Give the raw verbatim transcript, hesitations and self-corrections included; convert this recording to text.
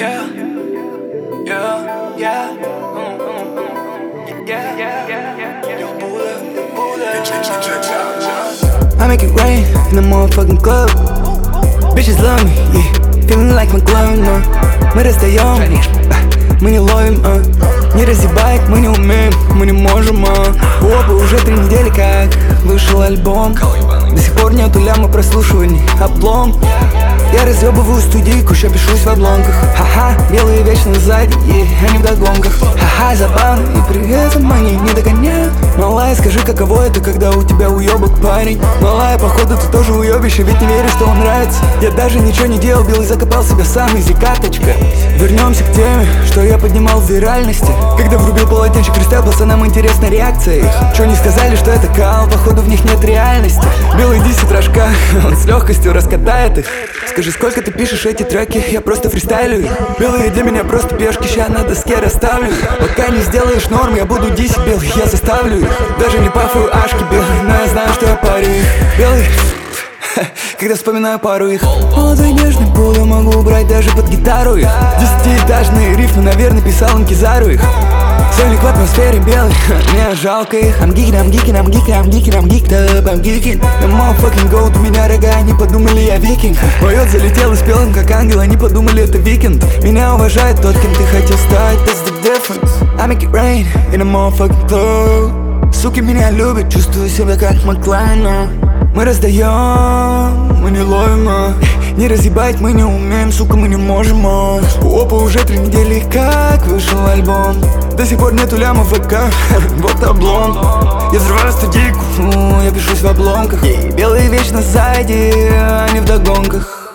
Yeah, yeah, yeah. Mm, mm, mm. Yeah, yeah, yeah, yeah. Yo, Buddha, Buddha. I make it rain in the motherfucking club. Bitches love me, yeah. Feeling like McLaren, uh. Мы расстаем, мы не ловим, uh. Не разъебать мы не умеем, мы не можем, uh. Опа, уже три недели как вышел альбом. До сих пор нету ляма прослушиваний, облом. Я разъебываю студийку, ща пишусь в обломках. Ха-ха, белые вечно сзади, yeah, они в догонках. Ха-ха, забавно, и при этом они не догоняют. Малая, скажи, каково это, когда у тебя уебок парень? Малая, походу, ты тоже уебище, ведь не веришь, что он нравится. Я даже ничего не делал, белый закопал себя сам, изи каточка. Вернемся к теме, что я поднимал в виральности. Когда врубил полотенчик, кристалл, пацанам интересна реакция их. Чё не сказали, что это кал, походу в них нет реальности. Белый десять рожка, он с легкостью раскатает их. Скажи, сколько ты пишешь эти треки, я просто фристайлю их. Белые для меня просто пешки, ща на доске расставлю их. Пока не сделаешь норм, я буду десять белых, я заставлю их. Даже не пафую ашки белые, но я знаю, что я парю их. Белый, когда вспоминаю пару их. Молодой нежный пол я могу убрать даже под гитару их. Десятиэтажные рифмы, наверное, писал им Кизару их. Сольник в атмосфере белый, мне жалко их. I'm geeking, I'm geeking, I'm geeking, I'm geeking, I'm geeked up, I'm geeking. I'm motherfucking goat, у меня рога, они подумали, я викинг. Мой йод залетел и спел им как ангел, они подумали, это викенд. Меня уважает тот, кем ты хотел стать, that's the difference. I make it rain in a motherfucking club. Суки меня любят, чувствую себя как Маклайн. Мы раздаем, мы не ловим, а. Не разъебать мы не умеем, сука, мы не можем, а. Опа, уже три недели как вышел альбом. До сих пор нету ляма в ВК, вот облом. Я взрываю студийку, я пишусь в обломках. Белые вечно сзади, они в догонках.